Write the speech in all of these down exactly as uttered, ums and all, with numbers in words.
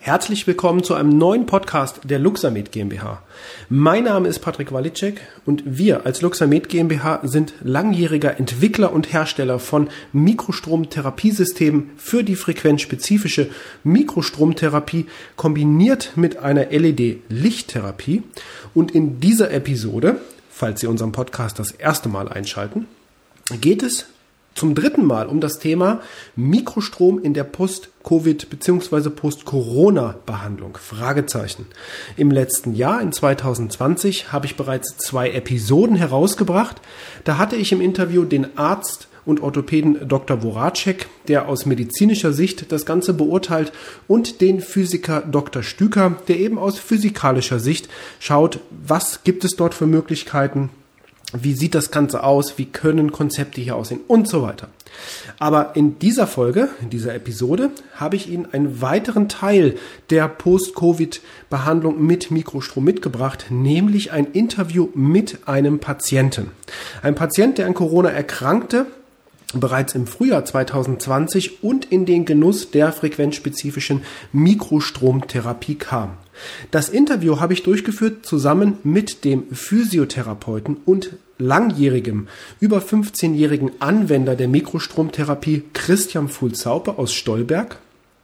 Herzlich willkommen zu einem neuen Podcast der Luxamed GmbH. Mein Name ist Patrick Walitschek und wir als Luxamed GmbH sind langjähriger Entwickler und Hersteller von Mikrostromtherapiesystemen für die frequenzspezifische Mikrostromtherapie kombiniert mit einer L E D-Lichttherapie. Und in dieser Episode, falls Sie unseren Podcast das erste Mal einschalten, geht es zum dritten Mal um das Thema Mikrostrom in der Post-Covid- bzw. Post-Corona-Behandlung. Fragezeichen. Im letzten Jahr, in zwanzig zwanzig, habe ich bereits zwei Episoden herausgebracht. Da hatte ich im Interview den Arzt und Orthopäden Doktor Woracek, der aus medizinischer Sicht das Ganze beurteilt, und den Physiker Doktor Stüker, der eben aus physikalischer Sicht schaut, was gibt es dort für Möglichkeiten, wie sieht das Ganze aus, wie können Konzepte hier aussehen und so weiter. Aber in dieser Folge, in dieser Episode, habe ich Ihnen einen weiteren Teil der Post-Covid-Behandlung mit Mikrostrom mitgebracht, nämlich ein Interview mit einem Patienten. Ein Patient, der an Corona erkrankte, bereits im Frühjahr zwanzig zwanzig und in den Genuss der frequenzspezifischen Mikrostromtherapie kam. Das Interview habe ich durchgeführt zusammen mit dem Physiotherapeuten und langjährigem, über fünfzehnjährigen Anwender der Mikrostromtherapie Christian Fulzaupe aus Stolberg,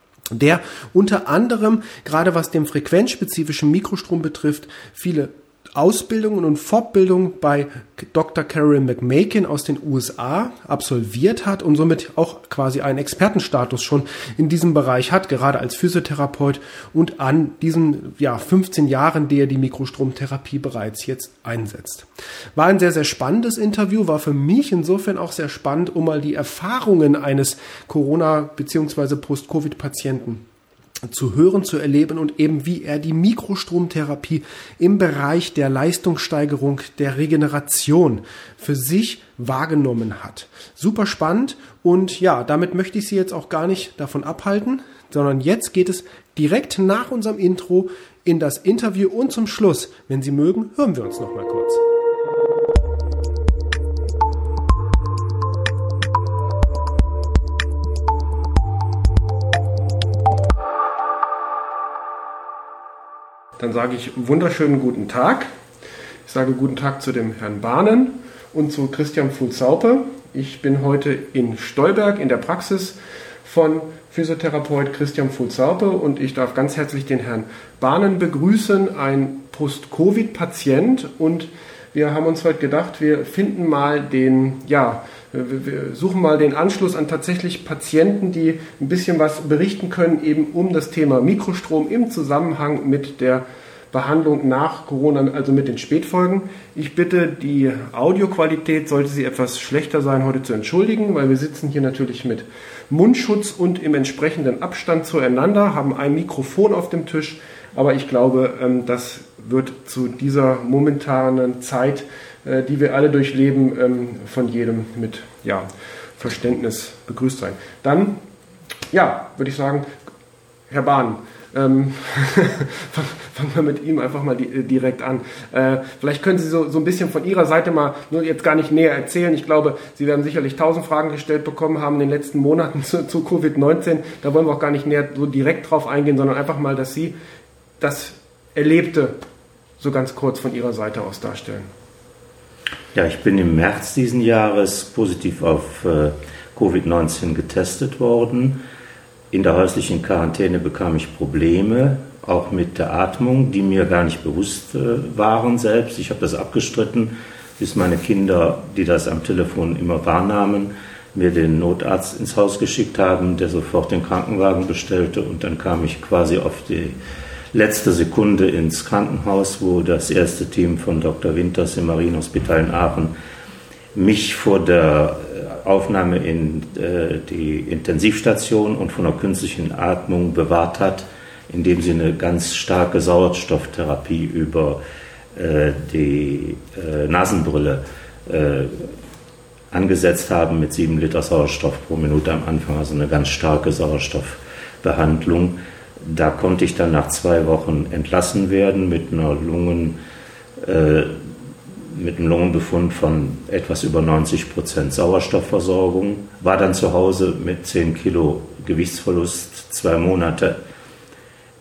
der unter anderem, gerade was den frequenzspezifischen Mikrostrom betrifft, viele Ausbildungen und Fortbildungen bei Doktor Carolyn McMakin aus den U S A absolviert hat und somit auch quasi einen Expertenstatus schon in diesem Bereich hat, gerade als Physiotherapeut, und an diesen ja, fünfzehn Jahren, die er die Mikrostromtherapie bereits jetzt einsetzt. War ein sehr, sehr spannendes Interview, war für mich insofern auch sehr spannend, um mal die Erfahrungen eines Corona- bzw. Post-Covid-Patienten zu hören, zu erleben und eben wie er die Mikrostromtherapie im Bereich der Leistungssteigerung, der Regeneration für sich wahrgenommen hat. Super spannend und ja, damit möchte ich Sie jetzt auch gar nicht davon abhalten, sondern jetzt geht es direkt nach unserem Intro in das Interview und zum Schluss, wenn Sie mögen, hören wir uns noch mal kurz. Dann sage ich wunderschönen guten Tag. Ich sage guten Tag zu dem Herrn Bahnen und zu Christian Fulzaupe. Ich bin heute in Stolberg in der Praxis von Physiotherapeut Christian Fulzaupe und ich darf ganz herzlich den Herrn Bahnen begrüßen, ein Post-Covid-Patient, und wir haben uns heute gedacht, wir finden mal den, ja, wir suchen mal den Anschluss an tatsächlich Patienten, die ein bisschen was berichten können, eben um das Thema Mikrostrom im Zusammenhang mit der Behandlung nach Corona, also mit den Spätfolgen. Ich bitte, die Audioqualität, sollte sie etwas schlechter sein, heute zu entschuldigen, weil wir sitzen hier natürlich mit Mundschutz und im entsprechenden Abstand zueinander, haben ein Mikrofon auf dem Tisch, aber ich glaube, das wird zu dieser momentanen Zeit, die wir alle durchleben, von jedem mit ja, Verständnis begrüßt sein. Dann, ja, würde ich sagen, Herr Bahn, ähm, fangen wir mit ihm einfach mal di- direkt an. Äh, vielleicht können Sie so, so ein bisschen von Ihrer Seite mal, nur jetzt gar nicht näher erzählen. Ich glaube, Sie werden sicherlich tausend Fragen gestellt bekommen haben in den letzten Monaten zu, zu Covid neunzehn. Da wollen wir auch gar nicht näher so direkt drauf eingehen, sondern einfach mal, dass Sie das Erlebte so ganz kurz von Ihrer Seite aus darstellen. Ja, ich bin im März diesen Jahres positiv auf äh, Covid neunzehn getestet worden. In der häuslichen Quarantäne bekam ich Probleme, auch mit der Atmung, die mir gar nicht bewusst äh, waren selbst. Ich habe das abgestritten, bis meine Kinder, die das am Telefon immer wahrnahmen, mir den Notarzt ins Haus geschickt haben, der sofort den Krankenwagen bestellte, und dann kam ich quasi auf die letzte Sekunde ins Krankenhaus, wo das erste Team von Doktor Winters im Marienhospital in Aachen mich vor der Aufnahme in äh, die Intensivstation und von der künstlichen Atmung bewahrt hat, indem sie eine ganz starke Sauerstofftherapie über äh, die äh, Nasenbrille äh, angesetzt haben mit sieben Liter Sauerstoff pro Minute am Anfang, also eine ganz starke Sauerstoffbehandlung. Da konnte ich dann nach zwei Wochen entlassen werden mit einer Lungen, äh, mit einem Lungenbefund von etwas über neunzig Prozent Sauerstoffversorgung. War dann zu Hause mit zehn Kilo Gewichtsverlust, zwei Monate.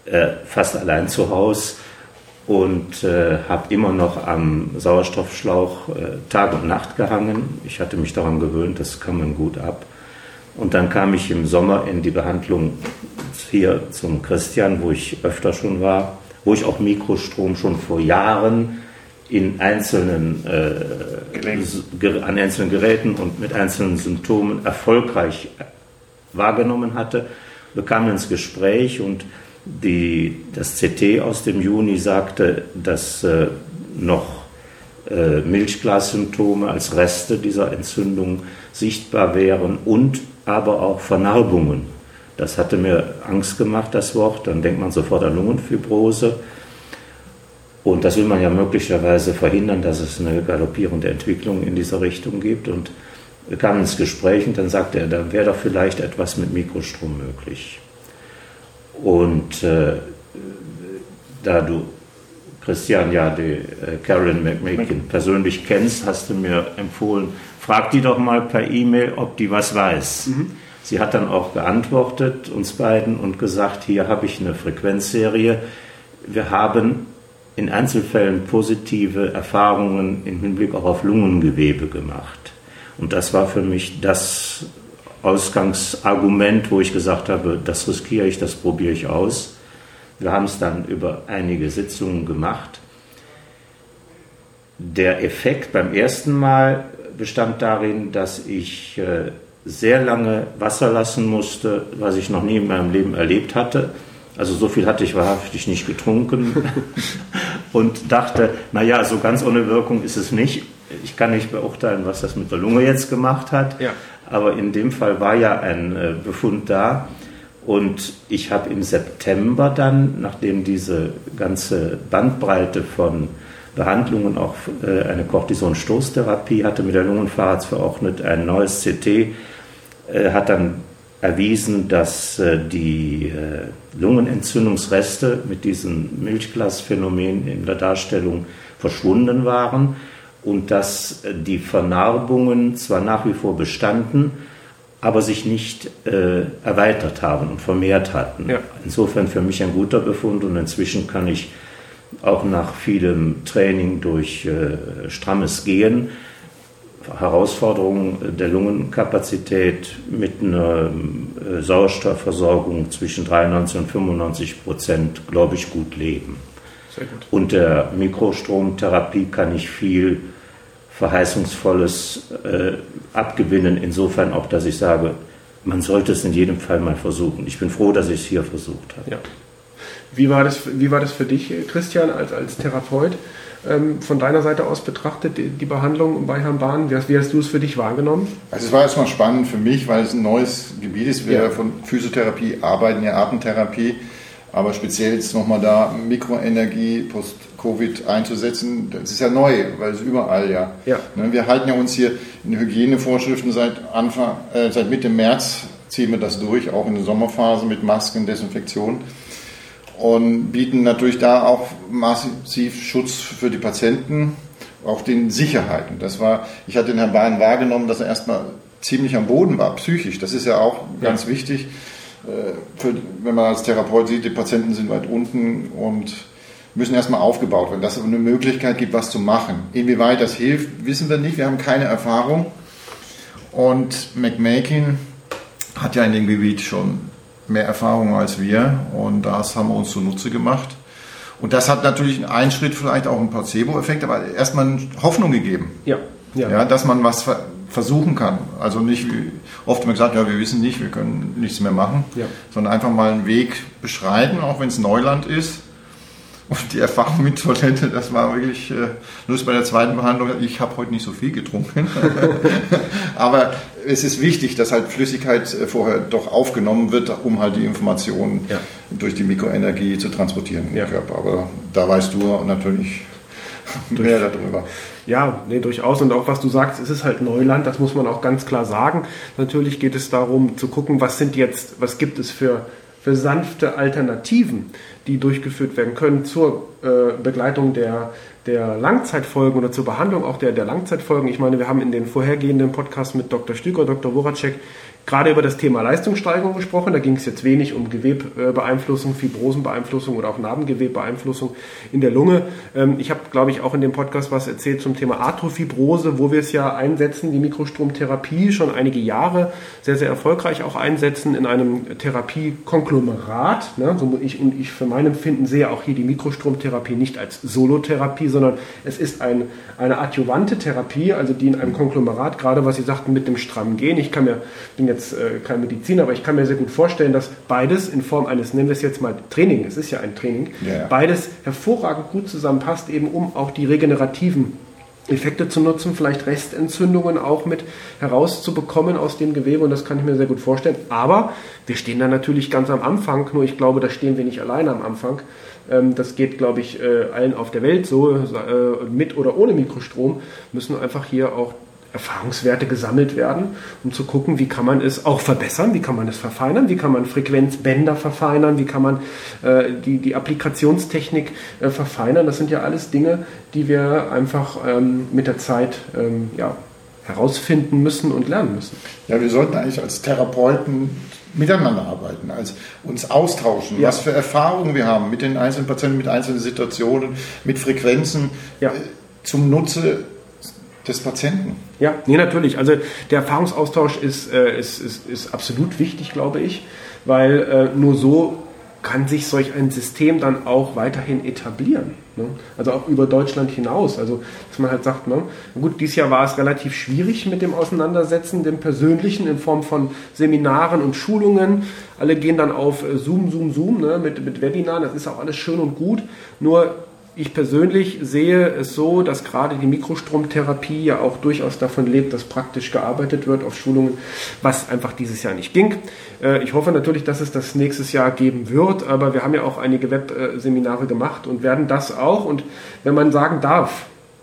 äh, fast allein zu Hause und äh, habe immer noch am Sauerstoffschlauch äh, Tag und Nacht gehangen. Ich hatte mich daran gewöhnt, das kann man gut ab. Und dann kam ich im Sommer in die Behandlung hier zum Christian, wo ich öfter schon war, wo ich auch Mikrostrom schon vor Jahren in einzelnen, äh, an einzelnen Geräten und mit einzelnen Symptomen erfolgreich wahrgenommen hatte. Wir kamen ins Gespräch und die, das C T aus dem Juni sagte, dass äh, noch äh, Milchglassymptome als Reste dieser Entzündung sichtbar wären und aber auch Vernarbungen. Das hatte mir Angst gemacht, das Wort. Dann denkt man sofort an Lungenfibrose. Und das will man ja möglicherweise verhindern, dass es eine galoppierende Entwicklung in dieser Richtung gibt. Und wir kamen ins Gespräch und dann sagte er, da wäre doch vielleicht etwas mit Mikrostrom möglich. Und äh, da du, Christian, ja die äh, Carolyn McMakin persönlich kennst, hast du mir empfohlen, frag die doch mal per E-Mail, ob die was weiß. Mhm. Sie hat dann auch geantwortet, uns beiden, und gesagt, hier habe ich eine Frequenzserie. Wir haben in Einzelfällen positive Erfahrungen im Hinblick auch auf Lungengewebe gemacht. Und das war für mich das Ausgangsargument, wo ich gesagt habe, das riskiere ich, das probiere ich aus. Wir haben es dann über einige Sitzungen gemacht. Der Effekt beim ersten Mal bestand darin, dass ich äh, sehr lange Wasser lassen musste, was ich noch nie in meinem Leben erlebt hatte. Also so viel hatte ich wahrhaftig nicht getrunken und dachte, naja, so ganz ohne Wirkung ist es nicht. Ich kann nicht beurteilen, was das mit der Lunge jetzt gemacht hat, ja. Aber in dem Fall war ja ein äh, Befund da. Und ich habe im September dann, nachdem diese ganze Bandbreite von Behandlungen, auch äh, eine Cortison-Stoßtherapie hatte mit der Lungenfacharzt verordnet, ein neues C T, äh, hat dann erwiesen, dass äh, die äh, Lungenentzündungsreste mit diesem Milchglasphänomen in der Darstellung verschwunden waren und dass äh, die Vernarbungen zwar nach wie vor bestanden, aber sich nicht äh, erweitert haben und vermehrt hatten. Ja. Insofern für mich ein guter Befund und inzwischen kann ich auch nach vielem Training durch äh, strammes Gehen, Herausforderungen der Lungenkapazität mit einer äh, Sauerstoffversorgung zwischen dreiundneunzig und fünfundneunzig Prozent, glaube ich, gut leben. Sehr gut. Und der Mikrostromtherapie kann ich viel Verheißungsvolles äh, abgewinnen, insofern auch, dass ich sage, man sollte es in jedem Fall mal versuchen. Ich bin froh, dass ich es hier versucht habe. Ja. Wie war das, wie war das für dich, Christian, als, als Therapeut, ähm, von deiner Seite aus betrachtet, die, die Behandlung bei Herrn Bahn? Wie hast, wie hast du es für dich wahrgenommen? Also es war erstmal spannend für mich, weil es ein neues Gebiet ist. Wir ja. von Physiotherapie arbeiten ja Atemtherapie, aber speziell jetzt nochmal da Mikroenergie post-Covid einzusetzen, das ist ja neu, weil es überall ja. ja. Wir halten ja uns hier in den Hygienevorschriften seit Anfang, äh, seit Mitte März ziehen wir das durch, auch in der Sommerphase mit Masken, Desinfektion. Und bieten natürlich da auch massiv Schutz für die Patienten, auch den Sicherheiten. Das war, ich hatte den Herrn Bahn wahrgenommen, dass er erstmal ziemlich am Boden war, psychisch. Das ist ja auch ganz ja. wichtig, für, wenn man als Therapeut sieht, die Patienten sind weit unten und müssen erstmal aufgebaut werden. Dass es eine Möglichkeit gibt, was zu machen. Inwieweit das hilft, wissen wir nicht. Wir haben keine Erfahrung. Und McMakin hat ja in dem Gebiet schon mehr Erfahrung als wir und das haben wir uns zunutze gemacht. Und das hat natürlich einen Schritt vielleicht auch einen Placebo-Effekt, aber erstmal Hoffnung gegeben, ja, ja. Ja, dass man was ver- versuchen kann. Also nicht wie oft immer gesagt, ja, wir wissen nicht, wir können nichts mehr machen, ja. sondern einfach mal einen Weg beschreiten, auch wenn es Neuland ist. Und die Erfahrung mit Toilette, das war wirklich, äh, nur bei der zweiten Behandlung, ich habe heute nicht so viel getrunken. Aber es ist wichtig, dass halt Flüssigkeit vorher doch aufgenommen wird, um halt die Informationen ja. durch die Mikroenergie zu transportieren ja. im Körper. Aber da weißt du natürlich mehr darüber. Ja, nee, durchaus. Und auch was du sagst, es ist halt Neuland, das muss man auch ganz klar sagen. Natürlich geht es darum zu gucken, was sind jetzt, was gibt es für, für sanfte Alternativen, die durchgeführt werden können zur äh, Begleitung der, der Langzeitfolgen oder zur Behandlung auch der, der Langzeitfolgen. Ich meine, wir haben in den vorhergehenden Podcasts mit Doktor Stüker, Doktor Voracek gerade über das Thema Leistungssteigerung gesprochen. Da ging es jetzt wenig um Gewebbeeinflussung, Fibrosenbeeinflussung oder auch Narbengewebbeeinflussung in der Lunge. Ich habe, glaube ich, auch in dem Podcast was erzählt zum Thema Arthrofibrose, wo wir es ja einsetzen, die Mikrostromtherapie schon einige Jahre sehr, sehr erfolgreich auch einsetzen in einem Therapiekonglomerat. Ne? So ich, und ich für mein Empfinden sehe auch hier die Mikrostromtherapie nicht als Solotherapie, sondern es ist ein, eine adjuvante Therapie, also die in einem Konglomerat, gerade was Sie sagten mit dem strammen Gen. Ich kann mir, bin jetzt äh, kein Mediziner, aber ich kann mir sehr gut vorstellen, dass beides in Form eines, nennen wir es jetzt mal Training, es ist ja ein Training, ja. beides hervorragend gut zusammenpasst, eben um auch die regenerativen Effekte zu nutzen, vielleicht Restentzündungen auch mit herauszubekommen aus dem Gewebe, und das kann ich mir sehr gut vorstellen. Aber wir stehen da natürlich ganz am Anfang, nur ich glaube, da stehen wir nicht alleine am Anfang. Das geht, glaube ich, allen auf der Welt so, mit oder ohne Mikrostrom, müssen einfach hier auch Erfahrungswerte gesammelt werden, um zu gucken, wie kann man es auch verbessern, wie kann man es verfeinern, wie kann man Frequenzbänder verfeinern, wie kann man äh, die, die Applikationstechnik äh, verfeinern. Das sind ja alles Dinge, die wir einfach ähm, mit der Zeit ähm, ja, herausfinden müssen und lernen müssen. Ja, wir sollten eigentlich als Therapeuten miteinander arbeiten, als uns austauschen, ja. was für Erfahrungen wir haben mit den einzelnen Patienten, mit einzelnen Situationen, mit Frequenzen ja. äh, zum Nutze des Patienten. Ja, nee, natürlich. Also der Erfahrungsaustausch ist, äh, ist, ist, ist absolut wichtig, glaube ich, weil äh, nur so kann sich solch ein System dann auch weiterhin etablieren. Ne? Also auch über Deutschland hinaus. Also dass man halt sagt, ne, gut, dieses Jahr war es relativ schwierig mit dem Auseinandersetzen, dem Persönlichen in Form von Seminaren und Schulungen. Alle gehen dann auf Zoom, Zoom, Zoom ne, mit, mit Webinaren. Das ist auch alles schön und gut. Nur ich persönlich sehe es so, dass gerade die Mikrostromtherapie ja auch durchaus davon lebt, dass praktisch gearbeitet wird auf Schulungen, was einfach dieses Jahr nicht ging. Ich hoffe natürlich, dass es das nächstes Jahr geben wird, aber wir haben ja auch einige Webseminare gemacht und werden das auch. Und wenn man sagen darf,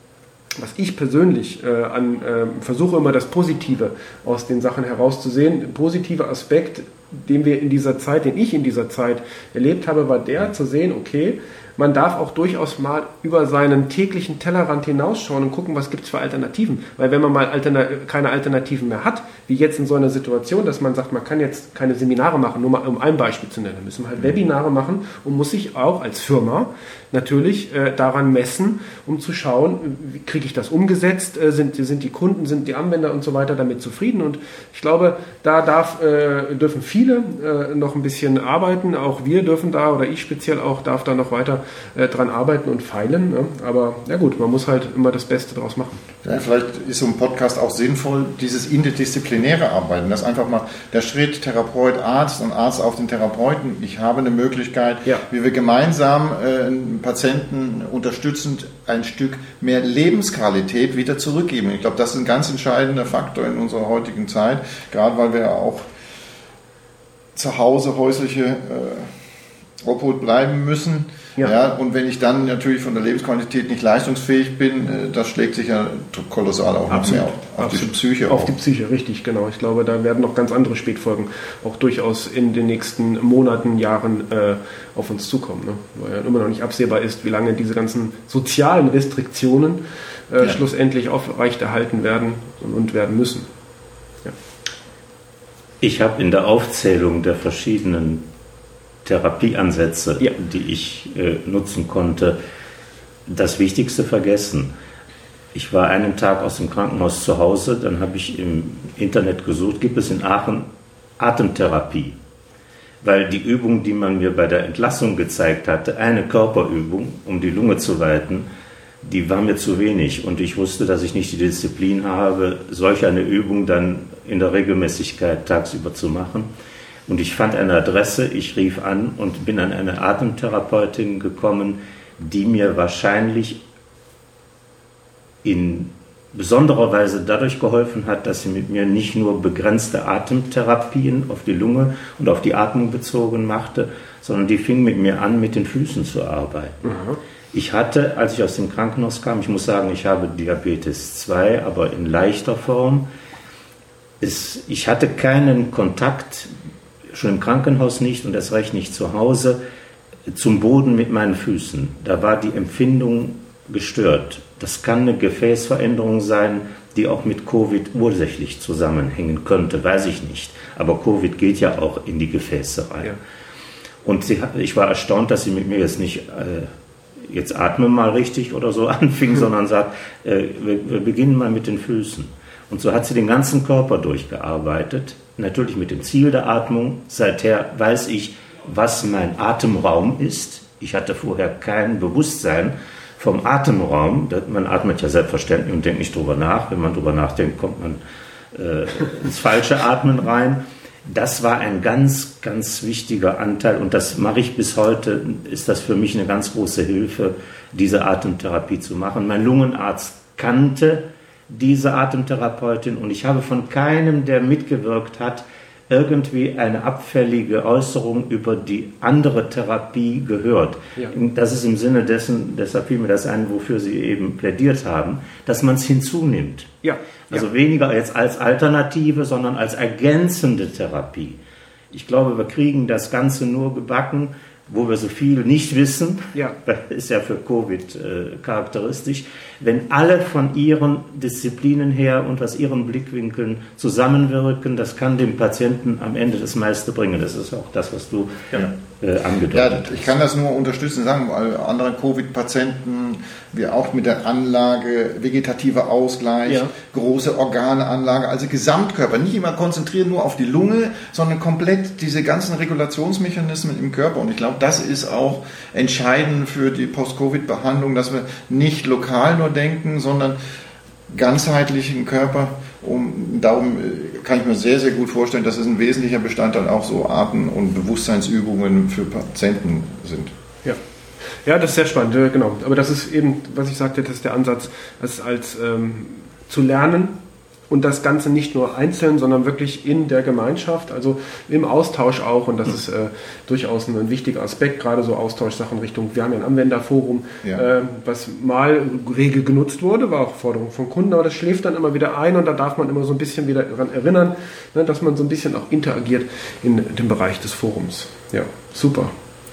was ich persönlich äh, an, äh, versuche immer das Positive aus den Sachen herauszusehen. Ein positiver Aspekt, den wir in dieser Zeit, den ich in dieser Zeit erlebt habe, war der zu sehen, okay, man darf auch durchaus mal über seinen täglichen Tellerrand hinausschauen und gucken, was gibt es für Alternativen. Weil wenn man mal alterna- keine Alternativen mehr hat, wie jetzt in so einer Situation, dass man sagt, man kann jetzt keine Seminare machen, nur mal um ein Beispiel zu nennen, müssen wir halt Webinare machen und muss sich auch als Firma natürlich äh, daran messen, um zu schauen, wie kriege ich das umgesetzt, äh, sind, sind die Kunden, sind die Anwender und so weiter damit zufrieden. Und ich glaube, da darf, äh, dürfen viele äh, noch ein bisschen arbeiten, auch wir dürfen da, oder ich speziell auch, darf da noch weiter äh, dran arbeiten und feilen. Ne? Aber ja gut, man muss halt immer das Beste draus machen. Ja, vielleicht ist so ein Podcast auch sinnvoll, dieses interdisziplinäre Arbeiten, dass einfach mal der Schritt Therapeut, Arzt und Arzt auf den Therapeuten, ich habe eine Möglichkeit, ja. wie wir gemeinsam äh, Patienten unterstützend ein Stück mehr Lebensqualität wieder zurückgeben. Ich glaube, das ist ein ganz entscheidender Faktor in unserer heutigen Zeit, gerade weil wir ja auch zu Hause häusliche äh, Obhut bleiben müssen. Ja. Ja, und wenn ich dann natürlich von der Lebensqualität nicht leistungsfähig bin, äh, das schlägt sich ja kolossal auch Absolut. mehr auf, auf die Psyche. Auf auch. die Psyche, richtig, genau. Ich glaube, da werden noch ganz andere Spätfolgen auch durchaus in den nächsten Monaten, Jahren äh, auf uns zukommen. Ne? Weil ja immer noch nicht absehbar ist, wie lange diese ganzen sozialen Restriktionen äh, ja. schlussendlich aufrechterhalten werden und, und werden müssen. Ja. Ich habe in der Aufzählung der verschiedenen Therapieansätze, ja. die ich äh, nutzen konnte, das Wichtigste vergessen. Ich war einen Tag aus dem Krankenhaus zu Hause, dann habe ich im Internet gesucht, gibt es in Aachen Atemtherapie? Weil die Übung, die man mir bei der Entlassung gezeigt hatte, eine Körperübung, um die Lunge zu weiten, die war mir zu wenig. Und ich wusste, dass ich nicht die Disziplin habe, solch eine Übung dann in der Regelmäßigkeit tagsüber zu machen. Und ich fand eine Adresse, ich rief an und bin an eine Atemtherapeutin gekommen, die mir wahrscheinlich in besonderer Weise dadurch geholfen hat, dass sie mit mir nicht nur begrenzte Atemtherapien auf die Lunge und auf die Atmung bezogen machte, sondern die fing mit mir an, mit den Füßen zu arbeiten. Mhm. Ich hatte, als ich aus dem Krankenhaus kam, ich muss sagen, ich habe Diabetes zwei, aber in leichter Form. Es, ich hatte keinen Kontakt, schon im Krankenhaus nicht und erst recht nicht zu Hause, zum Boden mit meinen Füßen. Da war die Empfindung gestört. Das kann eine Gefäßveränderung sein, die auch mit Covid ursächlich zusammenhängen könnte, weiß ich nicht. Aber Covid geht ja auch in die Gefäße rein. Ja. Und sie, ich war erstaunt, dass sie mit mir jetzt nicht, äh, jetzt atme mal richtig oder so anfing, mhm. sondern sagt, äh, wir, wir beginnen mal mit den Füßen. Und so hat sie den ganzen Körper durchgearbeitet, natürlich mit dem Ziel der Atmung. Seither weiß ich, was mein Atemraum ist. Ich hatte vorher kein Bewusstsein vom Atemraum. Man atmet ja selbstverständlich und denkt nicht drüber nach. Wenn man drüber nachdenkt, kommt man äh, ins falsche Atmen rein. Das war ein ganz, ganz wichtiger Anteil und das mache ich bis heute, ist das für mich eine ganz große Hilfe, diese Atemtherapie zu machen. Mein Lungenarzt kannte diese Atemtherapeutin und ich habe von keinem, der mitgewirkt hat, irgendwie eine abfällige Äußerung über die andere Therapie gehört. Ja. Das ist im Sinne dessen, deshalb fiel mir das ein, wofür Sie eben plädiert haben, dass man es hinzunimmt. Ja. Also ja. weniger jetzt als Alternative, sondern als ergänzende Therapie. Ich glaube, wir kriegen das Ganze nur gebacken, wo wir so viel nicht wissen, ja. das ist ja für Covid äh, charakteristisch, wenn alle von ihren Disziplinen her und aus ihren Blickwinkeln zusammenwirken, das kann dem Patienten am Ende das meiste bringen. Das ist auch das, was du ja. äh, angedeutet hast. Ja, ich kann das nur unterstützen sagen, weil andere Covid-Patienten, wir auch mit der Anlage, vegetativer Ausgleich, ja. große Organanlage, also Gesamtkörper, nicht immer konzentrieren nur auf die Lunge, sondern komplett diese ganzen Regulationsmechanismen im Körper. Und ich glaube, das ist auch entscheidend für die Post-Covid-Behandlung, dass wir nicht lokal nur denken, sondern ganzheitlichen Körper. Um, darum kann ich mir sehr, sehr gut vorstellen, dass es ein wesentlicher Bestandteil auch so Atem- und Bewusstseinsübungen für Patienten sind. Ja. Ja, das ist sehr spannend, genau. Aber das ist eben, was ich sagte, das ist der Ansatz, das als ähm, zu lernen und das Ganze nicht nur einzeln, sondern wirklich in der Gemeinschaft, also im Austausch auch. Und das ist äh, durchaus ein, ein wichtiger Aspekt, gerade so Austauschsachen Richtung, wir haben ja ein Anwenderforum, ja. äh, was mal rege genutzt wurde, war auch Forderung von Kunden, aber das schläft dann immer wieder ein und da darf man immer so ein bisschen wieder daran erinnern, ne, dass man so ein bisschen auch interagiert in dem Bereich des Forums. Ja, super.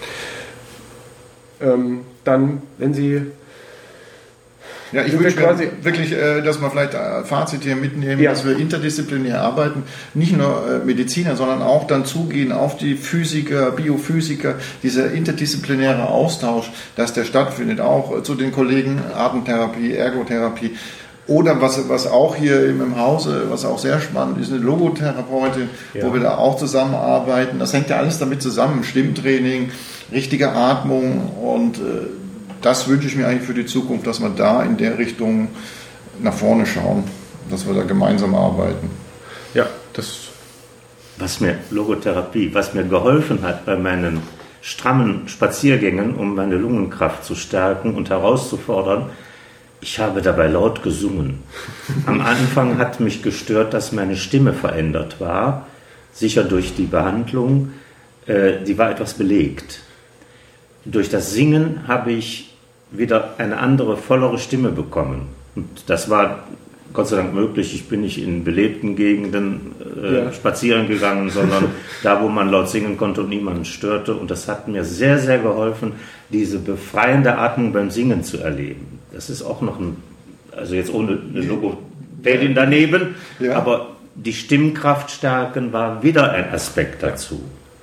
Ähm, dann, wenn Sie... Ja, ich wünsche mir wirklich, dass wir vielleicht ein Fazit hier mitnehmen, ja. dass wir interdisziplinär arbeiten, nicht nur Mediziner, sondern auch dann zugehen auf die Physiker, Biophysiker, dieser interdisziplinäre Austausch, dass der stattfindet, auch zu den Kollegen Atemtherapie, Ergotherapie. Oder was, was auch hier im Hause, was auch sehr spannend ist, eine Logotherapeutin, ja. wo wir da auch zusammenarbeiten. Das hängt ja alles damit zusammen, Stimmtraining, richtige Atmung und äh, das wünsche ich mir eigentlich für die Zukunft, dass wir da in der Richtung nach vorne schauen, dass wir da gemeinsam arbeiten. Ja, das. Was mir Logotherapie, was mir geholfen hat bei meinen strammen Spaziergängen, um meine Lungenkraft zu stärken und herauszufordern, ich habe dabei laut gesungen. Am Anfang hat mich gestört, dass meine Stimme verändert war, sicher durch die Behandlung, äh, die war etwas belegt. Durch das Singen habe ich wieder eine andere, vollere Stimme bekommen. Und das war Gott sei Dank möglich. Ich bin nicht in belebten Gegenden äh, ja. spazieren gegangen, sondern da, wo man laut singen konnte und niemanden störte. Und das hat mir sehr, sehr geholfen, diese befreiende Atmung beim Singen zu erleben. Das ist auch noch ein, also jetzt ohne eine Logopädin daneben, ja. aber die Stimmkraft stärken war wieder ein Aspekt dazu.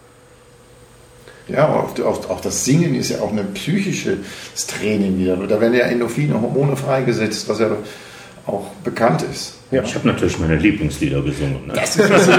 Ja, auch, auch, auch das Singen ist ja auch ein psychisches Training wieder. Da werden ja Endorphine, Hormone freigesetzt, was ja auch bekannt ist. Ja. Ich habe natürlich meine Lieblingslieder gesungen. Ne? Das ist so.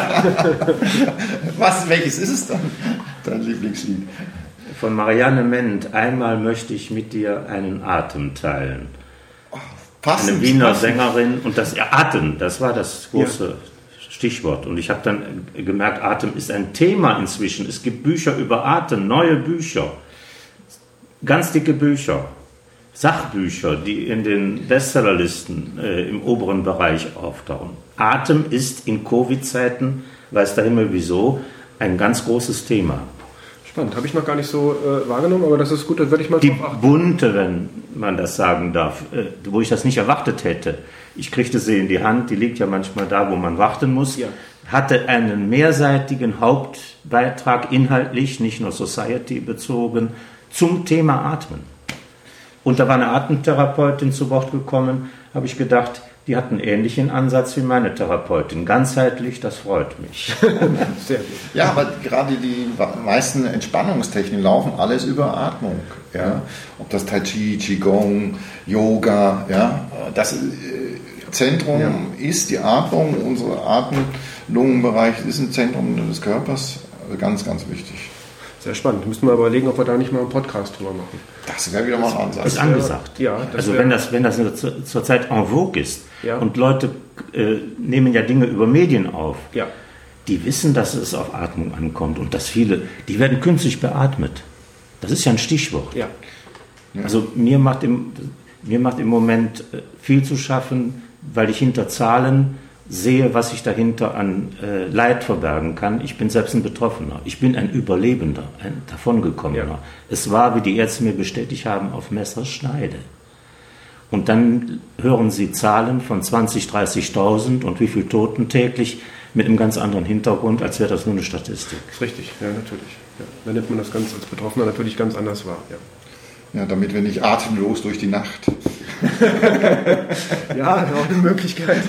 Was, welches ist es dann, dein Lieblingslied? Von Marianne Ment, einmal möchte ich mit dir einen Atem teilen. Oh, passend, Eine Wiener passend. Sängerin und das ja, Atem, das war das große... Ja. Stichwort. Und ich habe dann gemerkt, Atem ist ein Thema inzwischen. Es gibt Bücher über Atem, neue Bücher, ganz dicke Bücher, Sachbücher, die in den Bestsellerlisten äh, im oberen Bereich auftauchen. Atem ist in Covid-Zeiten, weiß der Himmel wieso, ein ganz großes Thema. Spannend, habe ich noch gar nicht so äh, wahrgenommen, aber das ist gut, da würde ich mal Die drauf achten. Bunte, wenn man das sagen darf, äh, wo ich das nicht erwartet hätte. Ich kriegte sie in die Hand, die liegt ja manchmal da, wo man warten muss, ja. hatte einen mehrseitigen Hauptbeitrag inhaltlich, nicht nur Society bezogen, zum Thema Atmen. Und da war eine Atemtherapeutin zu Wort gekommen, habe ich gedacht, die hat einen ähnlichen Ansatz wie meine Therapeutin. Ganzheitlich, das freut mich. Sehr gut. Ja, aber gerade die meisten Entspannungstechniken laufen alles über Atmung. Ja? Ob das Tai Chi, Qigong, Yoga, ja? Das Zentrum ja. ist die Atmung. Unser Atem-Lungenbereich ist ein Zentrum des Körpers. Also ganz, ganz wichtig. Sehr spannend. Müssen wir überlegen, ob wir da nicht mal einen Podcast drüber machen. Das wäre wieder mal ein Ansatz. Ist angesagt. Ja, also wenn das, wenn das zur, zur Zeit en vogue ist ja. und Leute äh, nehmen ja Dinge über Medien auf, ja. die wissen, dass es auf Atmung ankommt und dass viele, die werden künstlich beatmet. Das ist ja ein Stichwort. Ja. Ja. Also mir macht, im, mir macht im Moment viel zu schaffen, weil ich hinter Zahlen sehe, was ich dahinter an äh, Leid verbergen kann. Ich bin selbst ein Betroffener. Ich bin ein Überlebender, ein Davongekommener. Ja. Es war, wie die Ärzte mir bestätigt haben, auf Messerschneide. Und dann hören Sie Zahlen von zwanzigtausend, dreißigtausend und wie viele Toten täglich mit einem ganz anderen Hintergrund, als wäre das nur eine Statistik. Das ist richtig, ja, natürlich. Ja. Dann nimmt man das ganz als Betroffener natürlich ganz anders wahr. Ja. Ja, damit wir nicht atemlos durch die Nacht. Ja, auch eine Möglichkeit.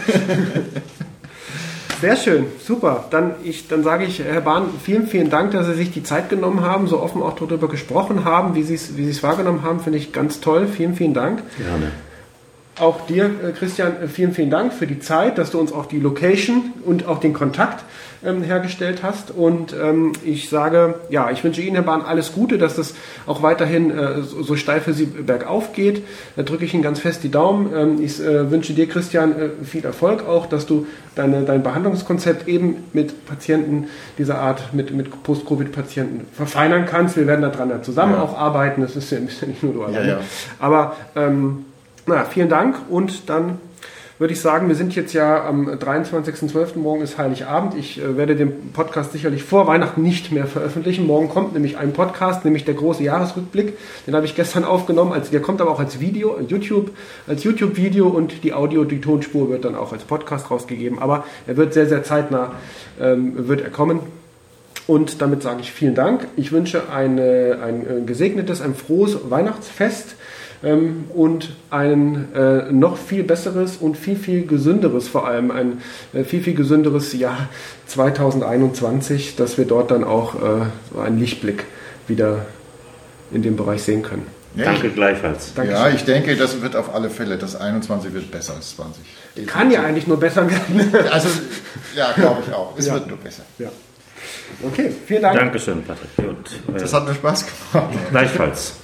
Sehr schön, super. Dann, ich, dann sage ich, Herr Bahn, vielen, vielen Dank, dass Sie sich die Zeit genommen haben, so offen auch darüber gesprochen haben, wie Sie es wie Sie es wahrgenommen haben, finde ich ganz toll. Vielen, vielen Dank. Gerne. Auch dir, Christian, vielen, vielen Dank für die Zeit, dass du uns auch die Location und auch den Kontakt ähm, hergestellt hast. Und ähm, ich sage, ja, ich wünsche Ihnen, Herr Bahn, alles Gute, dass das auch weiterhin äh, so, so steil für Sie bergauf geht. Da drücke ich Ihnen ganz fest die Daumen. Ähm, ich äh, wünsche dir, Christian, äh, viel Erfolg auch, dass du deine, dein Behandlungskonzept eben mit Patienten dieser Art, mit, mit Post-Covid-Patienten verfeinern kannst. Wir werden daran ja zusammen ja. auch arbeiten. Das ist ja nicht nur du alleine. Ja, ja. Aber ähm, na, vielen Dank und dann würde ich sagen, wir sind jetzt ja am dreiundzwanzigsten zwölften Morgen ist Heiligabend. Ich äh, werde den Podcast sicherlich vor Weihnachten nicht mehr veröffentlichen. Morgen kommt nämlich ein Podcast, nämlich der große Jahresrückblick. Den habe ich gestern aufgenommen. Also der kommt aber auch als Video, YouTube, als YouTube-Video und die Audio, die Tonspur wird dann auch als Podcast rausgegeben. Aber er wird sehr, sehr zeitnah ähm, wird er kommen. Und damit sage ich vielen Dank. Ich wünsche eine, ein gesegnetes, ein frohes Weihnachtsfest. Ähm, und ein äh, noch viel besseres und viel, viel gesünderes, vor allem ein äh, viel, viel gesünderes Jahr zweitausendeinundzwanzig, dass wir dort dann auch äh, so einen Lichtblick wieder in dem Bereich sehen können. Ja, Danke ich, gleichfalls. Dankeschön. Ja, ich denke, das wird auf alle Fälle, das einundzwanzig wird besser als zwanzig. Kann ja eigentlich nur besser werden. Also, ja, glaube ich auch. Es ja. wird nur besser. Ja. Okay, vielen Dank. Dankeschön, Patrick. Und, äh, das hat mir Spaß gemacht. Gleichfalls.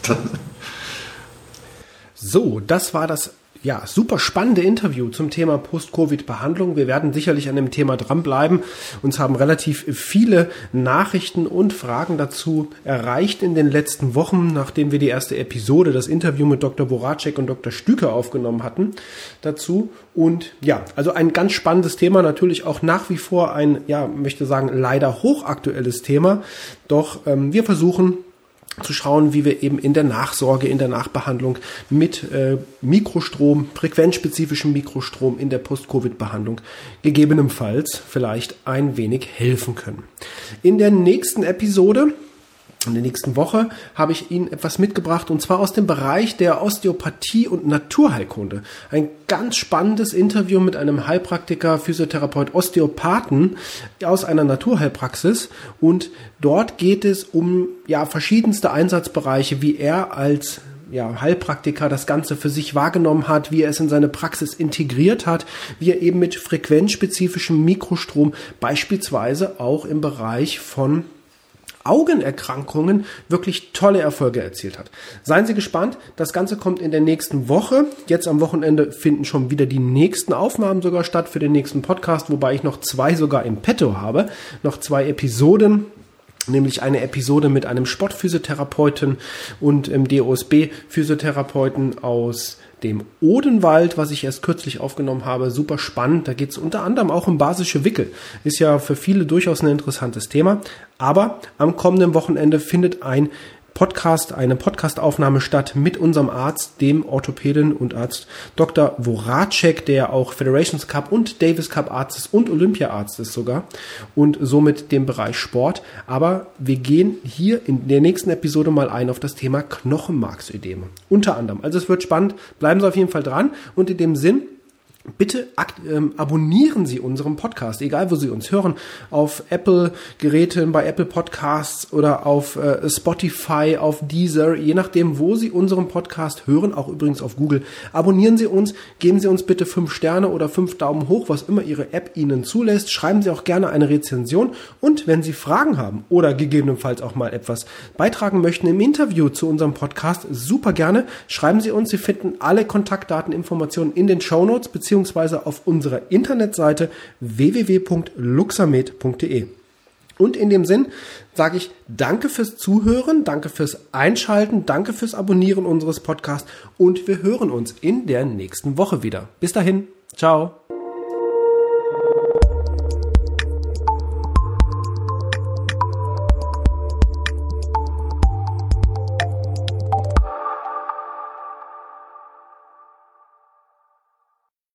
So, das war das ja super spannende Interview zum Thema Post-Covid-Behandlung. Wir werden sicherlich an dem Thema dranbleiben. Uns haben relativ viele Nachrichten und Fragen dazu erreicht in den letzten Wochen, nachdem wir die erste Episode, das Interview mit Doktor Boracek und Doktor Stüker aufgenommen hatten dazu. Und ja, also ein ganz spannendes Thema, natürlich auch nach wie vor ein, ja, möchte sagen, leider hochaktuelles Thema. Doch ähm, wir versuchen zu schauen, wie wir eben in der Nachsorge, in der Nachbehandlung mit äh, Mikrostrom, frequenzspezifischem Mikrostrom in der Post-Covid-Behandlung gegebenenfalls vielleicht ein wenig helfen können. In der nächsten Episode, in der nächsten Woche, habe ich Ihnen etwas mitgebracht, und zwar aus dem Bereich der Osteopathie und Naturheilkunde. Ein ganz spannendes Interview mit einem Heilpraktiker, Physiotherapeut, Osteopathen aus einer Naturheilpraxis, und dort geht es um ja verschiedenste Einsatzbereiche, wie er als ja, Heilpraktiker das Ganze für sich wahrgenommen hat, wie er es in seine Praxis integriert hat, wie er eben mit frequenzspezifischem Mikrostrom beispielsweise auch im Bereich von Augenerkrankungen wirklich tolle Erfolge erzielt hat. Seien Sie gespannt, das Ganze kommt in der nächsten Woche. Jetzt am Wochenende finden schon wieder die nächsten Aufnahmen sogar statt für den nächsten Podcast, wobei ich noch zwei sogar im Petto habe, noch zwei Episoden. Nämlich eine Episode mit einem Sportphysiotherapeuten und im D O S B-Physiotherapeuten aus dem Odenwald, was ich erst kürzlich aufgenommen habe. Super spannend. Da geht es unter anderem auch um basische Wickel. Ist ja für viele durchaus ein interessantes Thema. Aber am kommenden Wochenende findet ein Podcast, eine Podcastaufnahme statt mit unserem Arzt, dem Orthopäden und Arzt Doktor Voracek, der auch Federations Cup und Davis Cup Arzt ist und Olympia-Arzt ist sogar und somit dem Bereich Sport. Aber wir gehen hier in der nächsten Episode mal ein auf das Thema Knochenmarksödeme. Unter anderem. Also es wird spannend. Bleiben Sie auf jeden Fall dran und in dem Sinn, bitte ähm, abonnieren Sie unseren Podcast, egal wo Sie uns hören, auf Apple-Geräten, bei Apple Podcasts oder auf äh, Spotify, auf Deezer, je nachdem, wo Sie unseren Podcast hören, auch übrigens auf Google. Abonnieren Sie uns, geben Sie uns bitte fünf Sterne oder fünf Daumen hoch, was immer Ihre App Ihnen zulässt. Schreiben Sie auch gerne eine Rezension und wenn Sie Fragen haben oder gegebenenfalls auch mal etwas beitragen möchten im Interview zu unserem Podcast, super gerne. Schreiben Sie uns, Sie finden alle Kontaktdaten, Informationen in den Shownotes beziehungsweise beziehungsweise auf unserer Internetseite w w w punkt luxamed punkt d e. Und in dem Sinn sage ich danke fürs Zuhören, danke fürs Einschalten, danke fürs Abonnieren unseres Podcasts und wir hören uns in der nächsten Woche wieder. Bis dahin, ciao.